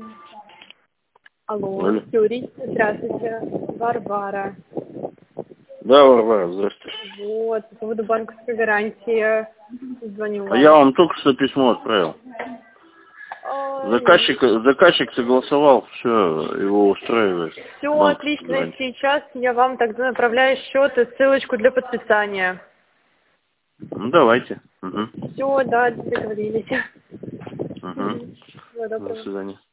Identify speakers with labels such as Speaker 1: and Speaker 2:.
Speaker 1: Алло,
Speaker 2: Алло.
Speaker 1: Юрий, здравствуйте, Варвара.
Speaker 2: Да, Варвара, здравствуйте.
Speaker 1: Вот, по поводу банковской гарантии звоню
Speaker 2: А
Speaker 1: вам.
Speaker 2: я вам только что письмо отправил.
Speaker 1: Ой,
Speaker 2: Заказчик согласовал, все, его устраивает.
Speaker 1: все
Speaker 2: Банковская
Speaker 1: отлично,
Speaker 2: гарантия.
Speaker 1: сейчас я вам тогда направляю счет и ссылочку для подписания.
Speaker 2: Ну, давайте. Угу.
Speaker 1: Все, да, договорились.
Speaker 2: Угу.
Speaker 1: Всего
Speaker 2: До
Speaker 1: доброго.
Speaker 2: свидания.